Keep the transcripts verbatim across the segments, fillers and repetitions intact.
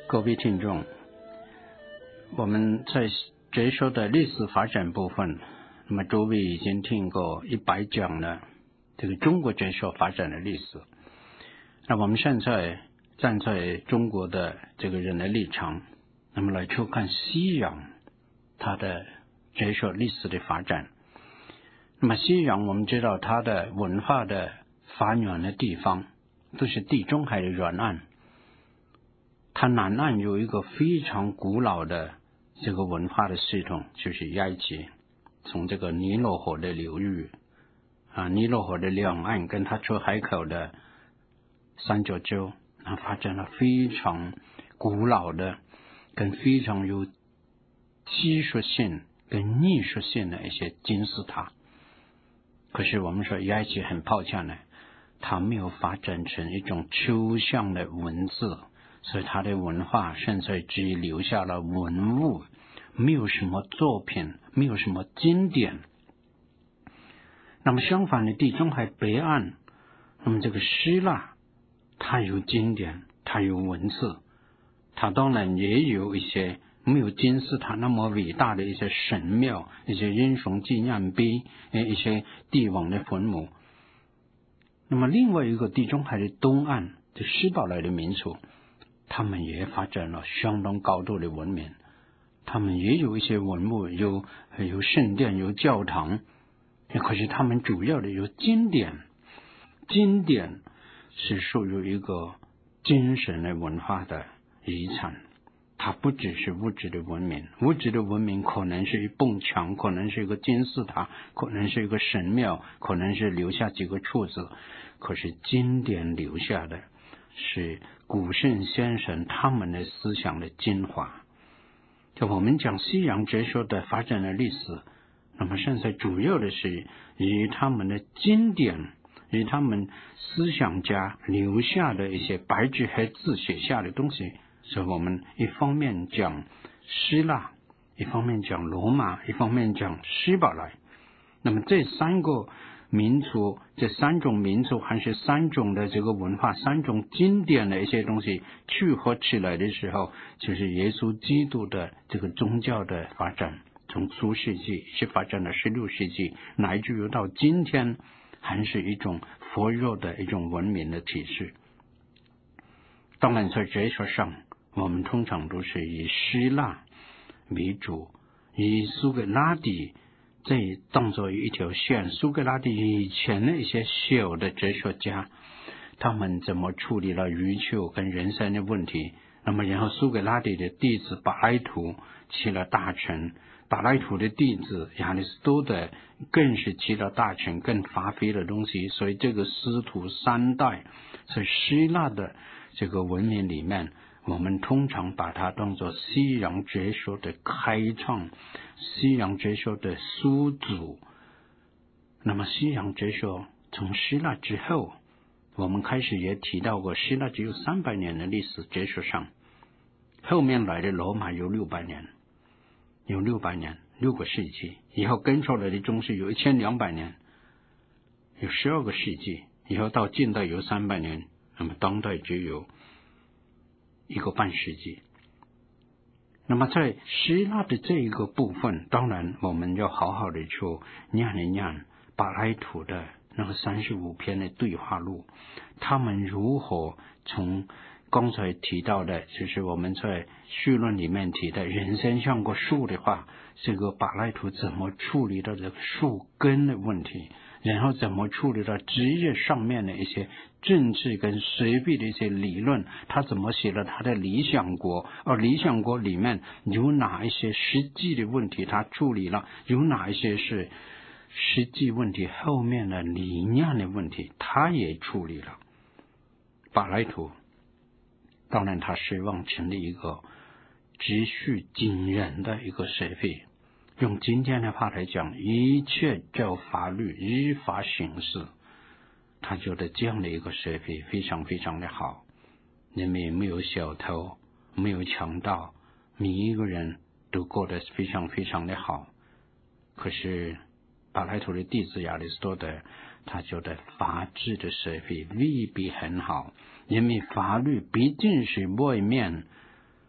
各位听众，我们在哲学的历史发展部分，那么诸位已经听过一百讲了这个中国哲学发展的历史。那我们现在站在中国的这个人的立场，那么来去看西洋它的哲学历史的发展。那么西洋我们知道它的文化的发源的地方都是地中海的沿岸，它南岸有一个非常古老的这个文化的系统，就是埃及，从这个尼罗河的流域啊，尼罗河的两岸跟它出海口的三角洲，它发展了非常古老的跟非常有技术性跟艺术性的一些金字塔。可是我们说埃及很抱歉呢，它没有发展成一种抽象的文字，所以它的文化现在只留下了文物，没有什么作品，没有什么经典。那么相反的，地中海北岸，那么这个希腊它有经典，它有文字，它当然也有一些没有金字塔那么伟大的一些神庙，一些英雄纪念碑，一些帝王的坟墓。那么另外一个地中海的东岸，就希伯来的民族，他们也发展了相当高度的文明，他们也有一些文物，有有圣殿，有教堂，可是他们主要的有经典。经典是属于一个精神的文化的遗产，它不只是物质的文明，物质的文明可能是一埲墙，可能是一个金字塔，可能是一个神庙，可能是留下几个柱子，可是经典留下的是古圣先贤他们的思想的精华。就我们讲西洋哲学的发展的历史，那么现在主要的是以他们的经典，以他们思想家留下的一些白纸黑字写下的东西，所以我们一方面讲希腊，一方面讲罗马，一方面讲希伯来。那么这三个民族，这三种民族还是三种的这个文化，三种经典的一些东西聚合起来的时候，就是耶稣基督的这个宗教的发展，从初世纪是发展到十六世纪，乃至于到今天还是一种佛教的一种文明的体系。当然在哲学上，我们通常都是以希腊为主，以苏格拉底这当作一条线。苏格拉底以前的一些小的哲学家，他们怎么处理了宇宙跟人生的问题，那么然后苏格拉底的弟子柏拉图起了大成，柏拉图的弟子亚里士多德更是起了大成，更发挥了东西。所以这个师徒三代在希腊的这个文明里面，我们通常把它当作西洋哲学的开创，西洋哲学的始祖。那么西洋哲学从希腊之后，我们开始也提到过，希腊只有三百年的历史，哲学上后面来的罗马有六百年，有六百年，六个世纪，以后跟出来的中世有一千两百年，有十二个世纪，以后到近代有三百年，那么当代只有一个半世纪。那么在希腊的这一个部分，当然我们要好好的去念一念柏拉图的那个三十五篇的对话录，他们如何从刚才提到的，就是我们在序论里面提的人生像个树的话，这个柏拉图怎么处理到这个树根的问题，然后怎么处理到职业上面的一些政治跟随笔的一些理论，他怎么写了他的理想国，而理想国里面有哪一些实际的问题他处理了，有哪一些是实际问题后面的理念的问题他也处理了。柏拉图当然他希望成立一个秩序惊人的一个社会，用今天的话来讲，一切照法律依法行事，他觉得这样的一个社会非常非常的好，人民没有小偷，没有强盗，每一个人都过得非常非常的好。可是柏拉图的弟子亚里士多德，他觉得法治的社会未必很好，因为法律毕竟是外面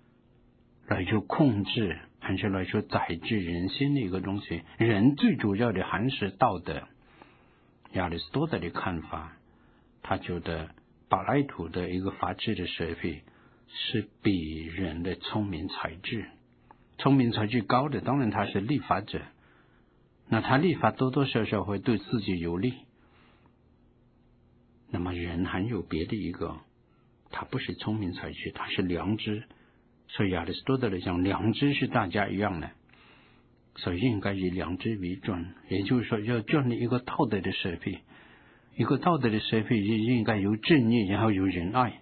来去控制还是来去宰制人心的一个东西。人最主要的还是道德。亚里士多德的看法，他觉得柏拉图的一个法治的水平是比人的聪明才智，聪明才智高的当然他是立法者，那他立法多多少少会对自己有利。那么人还有别的一个，他不是聪明才智，他是良知。所以亚里士多德来讲，良知是大家一样的，所以应该以良知为准，也就是说要建立一个道德的社会，一个道德的社会应该有正义，然后有仁爱。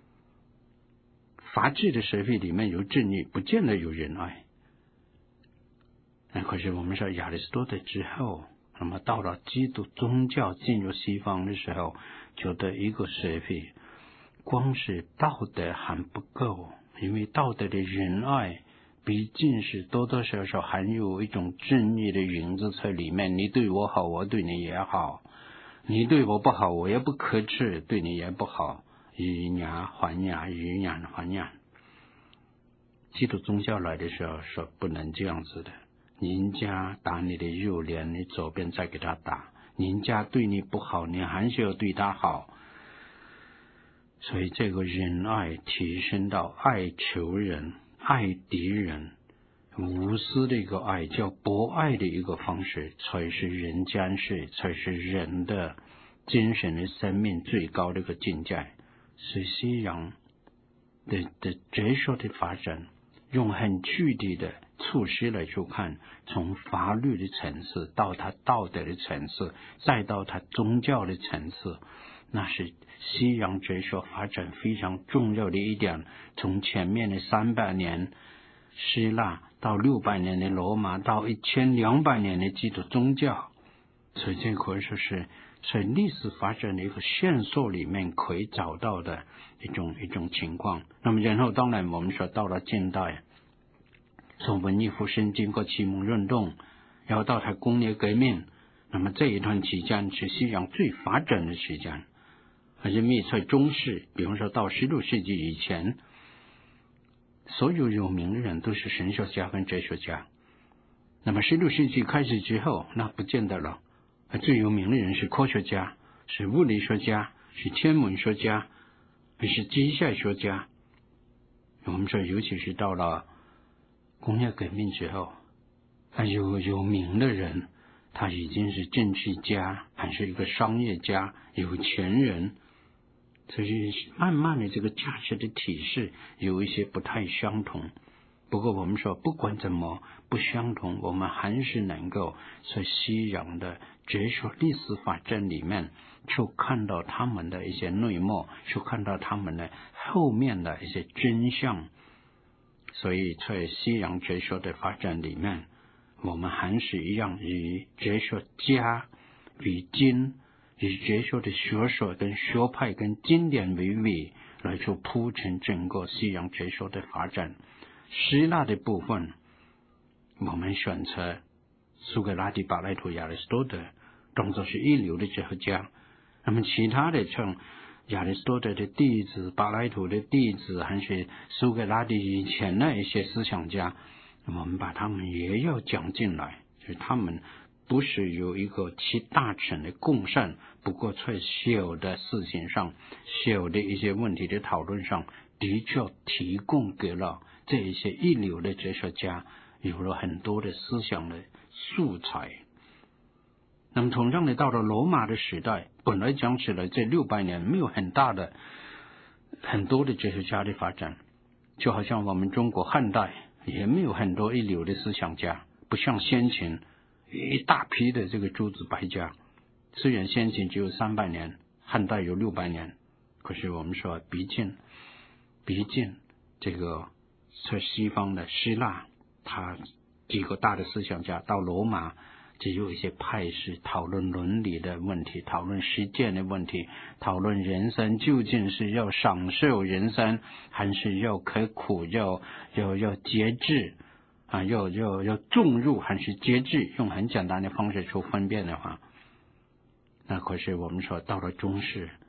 法治的社会里面有正义，不见得有仁爱。那可是我们说亚里士多德之后，那么到了基督宗教进入西方的时候，觉得一个社会光是道德还不够，因为道德的仁爱毕竟是多多少少含有一种正义的影子在里面。你对我好，我对你也好；你对我不好，我也不可耻，对你也不好。以牙还牙，以眼还眼。基督宗教来的时候说不能这样子的，人家打你的右脸，你左边再给他打；人家对你不好，你还是要对他好。所以这个仁爱提升到爱仇人、爱敌人、无私的一个爱，叫博爱的一个方式，才是人间世，才是人的精神的生命最高的一个境界。是西洋的的哲学的发展，用很具体的措施来去看，从法律的层次到他道德的层次，再到他宗教的层次，那是西洋哲学发展非常重要的一点。从前面的三百年希腊到六百年的罗马，到一千两百年的基督宗教，所以这可以说是在历史发展的一个线索里面可以找到的一种一种情况。那么然后当然我们说到了近代，从文艺复兴经过启蒙运动，然后到它工业革命，那么这一段期间是西洋最发展的时间。而且密在中世，比方说到十六世纪以前，所有有名的人都是神学家跟哲学家。那么十六世纪开始之后，那不见得了，最有名的人是科学家，是物理学家，是天文学家，是机械学家。我们说尤其是到了工业革命之后，有有名的人他已经是政治家，还是一个商业家，有钱人。所以慢慢的这个价值的体系有一些不太相同。不过我们说不管怎么不相同，我们还是能够在西洋的哲学历史发展里面去看到他们的一些内幕，去看到他们的后面的一些真相。所以在西洋哲学的发展里面，我们还是一样以哲学家为经，以哲学的学说跟学派跟经典为尾，来去铺陈整个西洋哲学的发展。希腊的部分我们选择苏格拉底、柏拉图、亚里士多德当作是一流的哲学家。那么其他的像亚里士多德的弟子、柏拉图的弟子，还是苏格拉底以前的一些思想家，我们把他们也要讲进来，就是他们不是有一个其大成的共善，不过在小的事情上、小的一些问题的讨论上，的确提供给了这一些一流的哲学家有了很多的思想的素材。那么同样的，到了罗马的时代，本来讲起来这六百年没有很大的很多的哲学家的发展，就好像我们中国汉代也没有很多一流的思想家，不像先秦一大批的这个诸子百家。虽然先秦只有三百年，汉代有六百年，可是我们说毕竟毕竟这个在西方的希腊，他几个大的思想家，到罗马只有一些派系讨论伦理的问题，讨论实践的问题，讨论人生究竟是要享受人生，还是要刻苦，要要要节制啊，要要要重入还是节制，用很简单的方式去分辨的话，那可是我们说到了中世，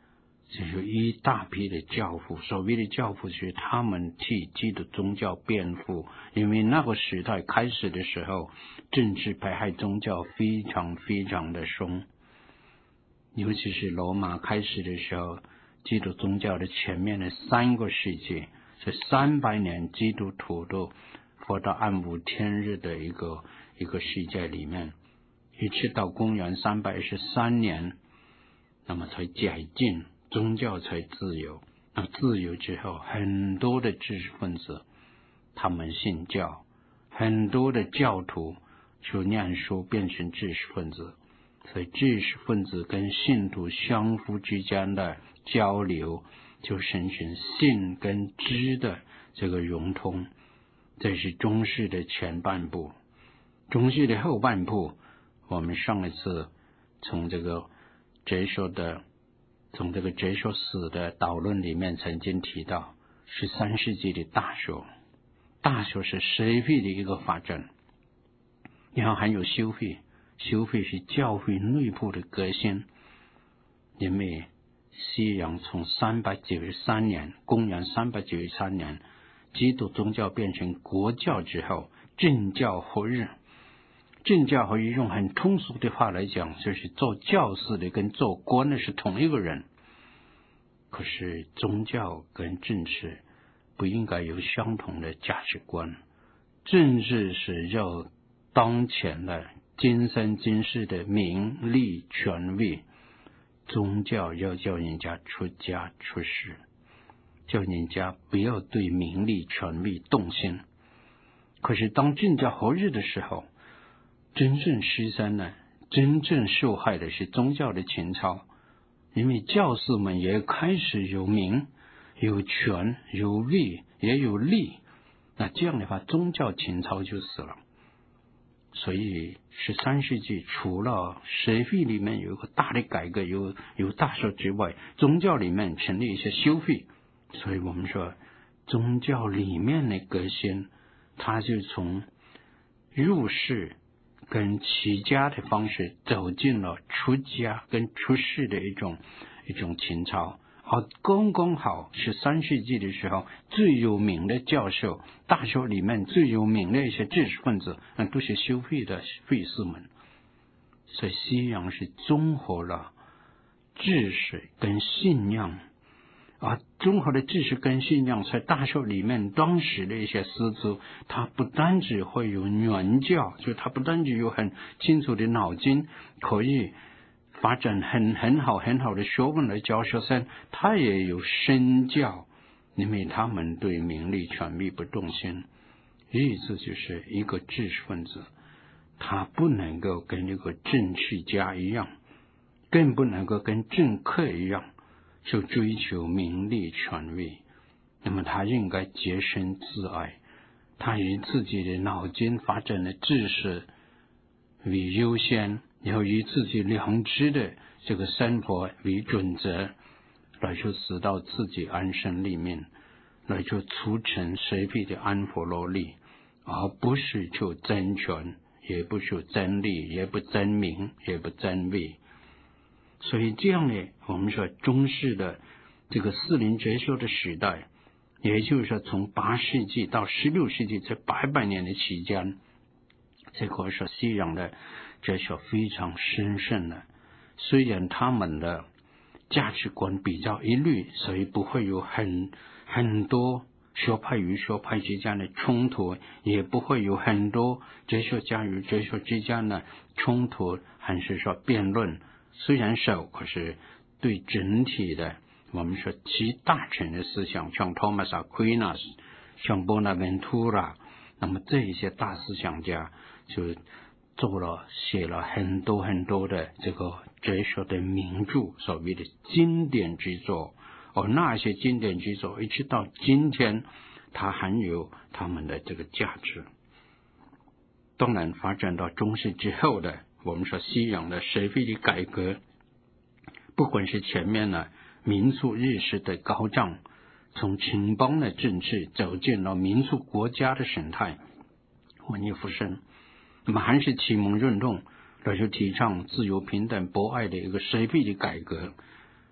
就有一大批的教父，所谓的教父是他们替基督宗教辩护，因为那个时代开始的时候，政治迫害宗教非常非常的凶，尤其是罗马开始的时候，基督宗教的前面的三个世纪，是三百年基督徒都活到暗无天日的一个一个世界里面，一直到公元三百一十三年，那么才解禁，宗教才自由。那自由之后，很多的知识分子他们信教，很多的教徒就念书变成知识分子，所以知识分子跟信徒相互之间的交流，就形成信跟知的这个融通。这是中世的前半部。中世的后半部，我们上一次从这个哲学的从这个哲学史的导论里面曾经提到，十三世纪的大学，大学是社会的一个发展，然后还有修会，修会是教会内部的革新。因为西洋从三百九十三年，公元三百九十三年，基督宗教变成国教之后，政教合一。政教合一用很通俗的话来讲，就是做教士的跟做官的是同一个人。可是宗教跟政治不应该有相同的价值观，政治是要当前的今生今世的名利权位，宗教要叫人家出家出世，叫人家不要对名利权位动心。可是当政教合一的时候，真正失身呢，真正受害的是宗教的情操，因为教士们也开始有名、有权、有位，也有利，那这样的话，宗教情操就死了。所以十三世纪除了社会里面有一个大的改革，有有大学之外，宗教里面成立一些修会。所以我们说，宗教里面的革新，它就从入世跟起家的方式走进了出家跟出世的一种一种情操。而刚刚好十三世纪的时候，最有名的教授，大学里面最有名的一些知识分子，那都是修会的会士们。所以西洋是综合了知识跟信仰，而综合的知识跟信仰在大学里面当时的一些师资，他不单只会有原教，就他不单只有很清楚的脑筋，可以发展很很好很好的学问来教学生，他也有身教，因为他们对名利权力不动心。意思就是一个知识分子，他不能够跟一个政治家一样，更不能够跟政客一样就追求名利权位。那么他应该洁身自爱，他以自己的脑筋发展的知识为优先，然后以自己良知的这个生活为准则，来去使到自己安身立命，来去促成社会的安和乐利，而不是求争权，也不求争利，也不争名，也不争位。所以这样呢，我们说中世的这个士林哲学的时代，也就是说从八世纪到十六世纪这百百年的期间，这个说西洋的哲学非常兴盛了。虽然他们的价值观比较一律，所以不会有很很多学派与学派之间的冲突，也不会有很多哲学家与哲学之间的冲突，还是说辩论。虽然少，可是对整体的我们说集大成的思想，像 Thomas Aquinas， 像 Bonaventura， 那么这一些大思想家就做了写了很多很多的这个哲学的名著，所谓的经典之作。而那些经典之作一直到今天，它还有他们的这个价值。当然发展到中世之后的我们说西洋的社会的改革，不管是前面呢民族意识的高涨，从城邦的政治走进了民族国家的形态，文艺复兴，那么还是启蒙运动，来去提倡自由平等博爱的一个社会的改革，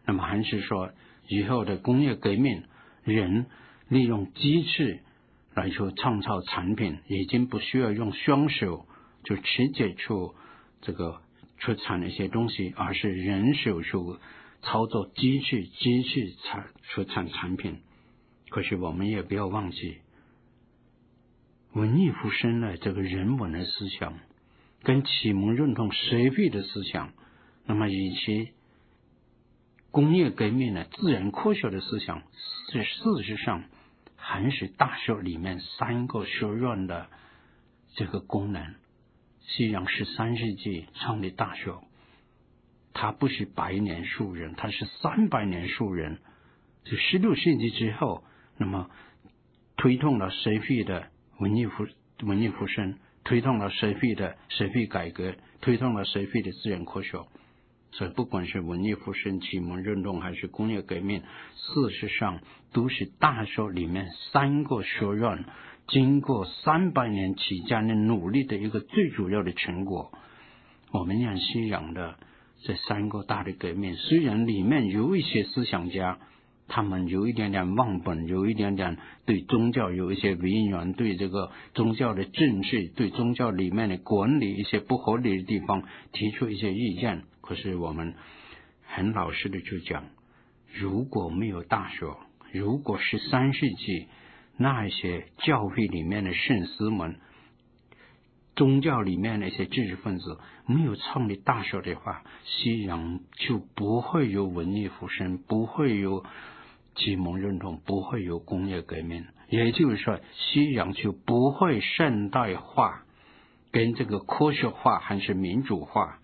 那么还是说以后的工业革命，人利用机器来去创造产品，已经不需要用双手就直接去这个出产一些东西，而是人手去操作机器，机器产出产产品。可是我们也不要忘记，文艺复兴的这个人文的思想，跟启蒙运动社会的思想，那么以及工业革命的自然科学的思想，是事实上还是大学里面三个学院的这个功能。西洋十三世纪创立大学，它不是百年树人，它是三百年树人。就十六世纪之后，那么推动了社会的文艺复文艺复兴，推动了社会的社会改革，推动了社会的自然科学。所以不管是文艺复兴、启蒙运动还是工业革命，事实上都是大学里面三个学院经过三百年期间的努力的一个最主要的成果。我们讲西洋的这三个大的革命，虽然里面有一些思想家，他们有一点点忘本，有一点点对宗教有一些违缘，对这个宗教的政治，对宗教里面的管理一些不合理的地方提出一些意见。可是我们很老实的去讲，如果没有大学，如果十三世纪那一些教会里面的圣师们，宗教里面的一些知识分子没有创立大学的话，西洋就不会有文艺复兴，不会有启蒙运动，不会有工业革命。也就是说，西洋就不会现代化跟这个科学化还是民主化。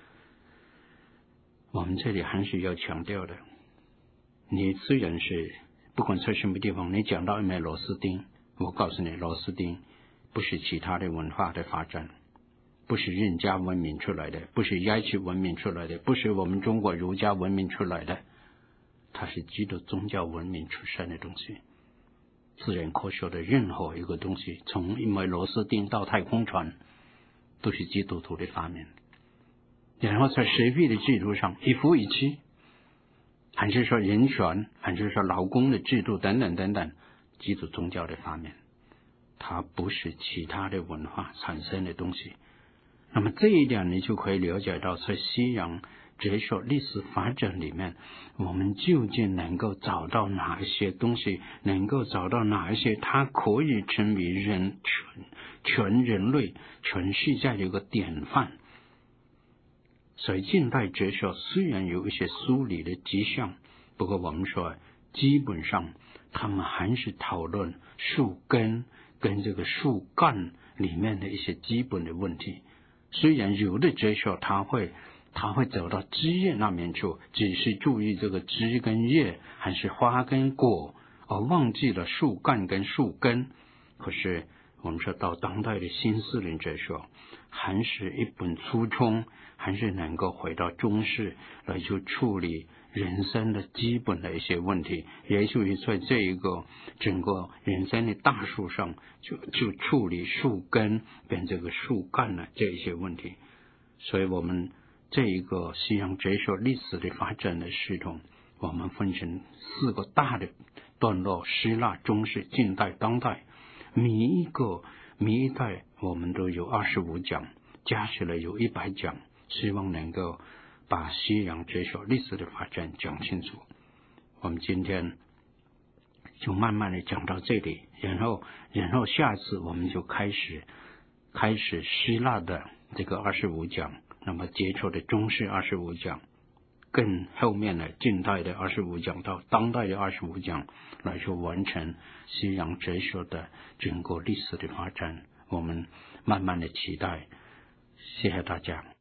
我们这里还是要强调的，你虽然是不管在什么地方，你讲到一枚螺丝钉，我告诉你，螺丝钉不是其他的文化的发展，不是印加文明出来的，不是埃及文明出来的，不是我们中国儒家文明出来的，它是基督宗教文明出身的东西。自然科学的任何一个东西，从一枚螺丝钉到太空船，都是基督徒的发明。然后在社会的制度上，一夫一妻，还是说人权，还是说劳工的制度等等等等，基督宗教的发明，它不是其他的文化产生的东西。那么这一点你就可以了解到，在西洋哲学历史发展里面，我们究竟能够找到哪一些东西，能够找到哪一些它可以成为人全全人类全世界的一个典范。所以近代哲学虽然有一些梳理的迹象，不过我们说基本上他们还是讨论树根跟这个树干里面的一些基本的问题。虽然有的哲学他会他会走到枝叶那边去，只是注意这个枝跟叶还是花跟果，而忘记了树干跟树根。可是我们说到当代的新斯林哲学，还是一本初衷，还是能够回到中世来去处理人生的基本的一些问题，也就是在这一个整个人生的大树上，就就处理树根跟这个树干的这一些问题。所以我们这一个西洋哲学历史的发展的系统，我们分成四个大的段落：希腊、中世、近代、当代。每一个每一代我们都有二十五讲，加起来有一百讲，希望能够把西洋哲学历史的发展讲清楚。我们今天就慢慢的讲到这里，然后然后下次我们就开始开始希腊的这个二十五讲，那么接触的中世二十五讲，更后面的近代的二十五讲到当代的二十五讲，来去完成西洋哲学的整个历史的发展。我们慢慢的期待，谢谢大家。